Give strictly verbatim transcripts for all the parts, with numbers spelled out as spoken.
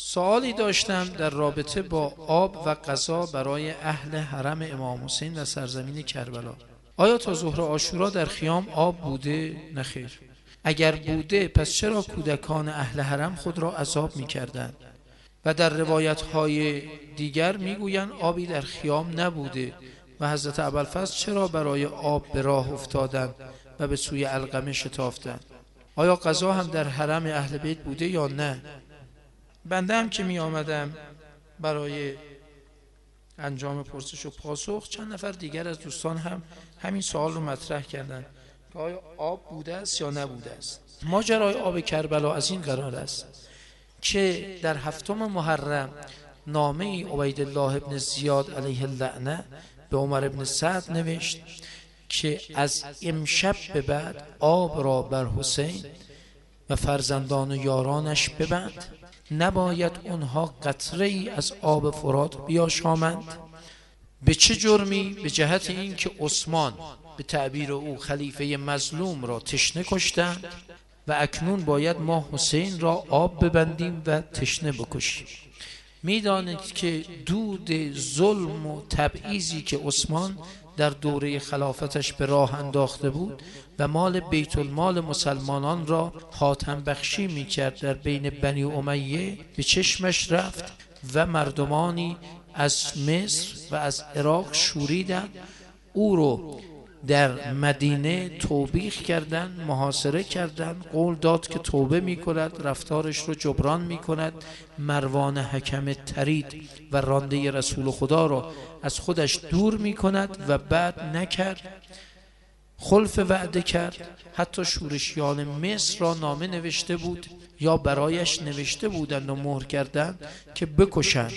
سوالی داشتم در رابطه با آب و غذا برای اهل حرم امام حسین در سرزمین کربلا. آیا تا ظهر عاشورا در خیام آب بوده؟ نخیر. اگر بوده پس چرا کودکان اهل حرم خود را عذاب می کردند؟ و در روایت های دیگر می گویند آبی در خیام نبوده و حضرت ابوالفضل چرا برای آب به راه افتادند و به سوی علقمه شتافتند؟ آیا غذا هم در حرم اهل بیت بوده یا نه؟ بنده هم که می آمدم برای انجام پرسش و پاسخ، چند نفر دیگر از دوستان هم همین سوال رو مطرح کردند که آیا آب بوده است یا نبوده است. ماجرای آب کربلا از این قرار است که در هفتم محرم نامه ای عبیدالله ابن زیاد علیه اللعنه به عمر ابن سعد نوشت که از امشب به بعد آب را بر حسین و فرزندان و یارانش ببند، نباید اونها قطره ای از آب فرات بیاشامند. به چه جرمی؟ به جهت این که عثمان به تعبیر او خلیفه مظلوم را تشنه کشتند و اکنون باید ما حسین را آب ببندیم و تشنه بکشیم. میدانید که دود ظلم و تبعیضی که عثمان در دوره خلافتش به راه انداخته بود و مال بیت المال مسلمانان را حاتم بخشی می کرد در بین بنی امیه به چشمش رفت و مردمانی از مصر و از عراق شوریدند، او رو در مدینه توبیخ کردند، محاصره کردند، قول داد که توبه می کند، رفتارش رو جبران می کند. مروان حکم ترید و رانده رسول خدا را از خودش دور می کند و بعد نکرد، خلف وعده کرد. حتی شورشیان مصر را نامه نوشته بود یا برایش نوشته بودند و مهر کردند که بکشند.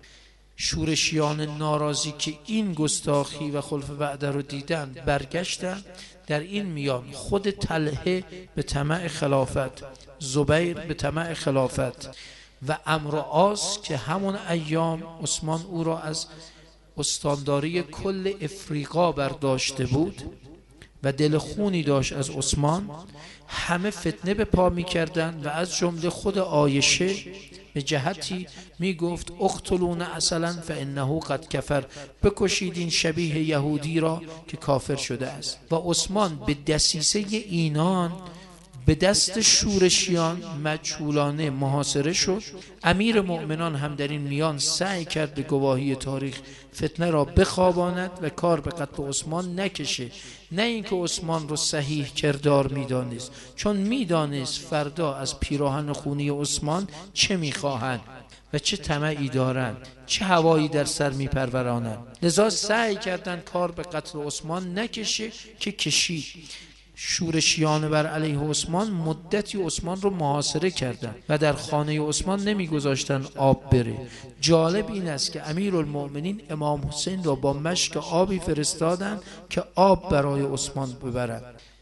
شورشیان ناراضی که این گستاخی و خلف وعده رو دیدند برگشتند. در این میان خود طلحه به طمع خلافت، زبیر به طمع خلافت و عمرو و عاص که همون ایام عثمان او را از استانداری کل افریقا برداشته بود و دل خونی داشت از عثمان، همه فتنه به پا می کردند و از جمله خود عایشه به جهتی می گفت اقتلون اصلا فانه قد کفر، بکشید این شبیه یهودی را که کافر شده است. و عثمان به دسیسه اینان به دست شورشیان مجهولانه محاصره شد. امیر مؤمنان هم در این میان سعی کرد به گواهی تاریخ فتنه را بخواباند و کار به قتل عثمان نکشه. نه اینکه عثمان رو صحیح کردار میدانست، چون میدانست فردا از پیراهن خونی عثمان چه میخواهند و چه طمعی دارند، چه هوایی در سر میپرورانند. لذا سعی کردند کار به قتل عثمان نکشه که کشید. شورشیان بر علیه عثمان مدتی عثمان رو محاصره کردند و در خانه عثمان نمیگذاشتن آب بره. جالب این است که امیرالمؤمنین امام حسین را با مشک آبی فرستادند که آب برای عثمان ببرند.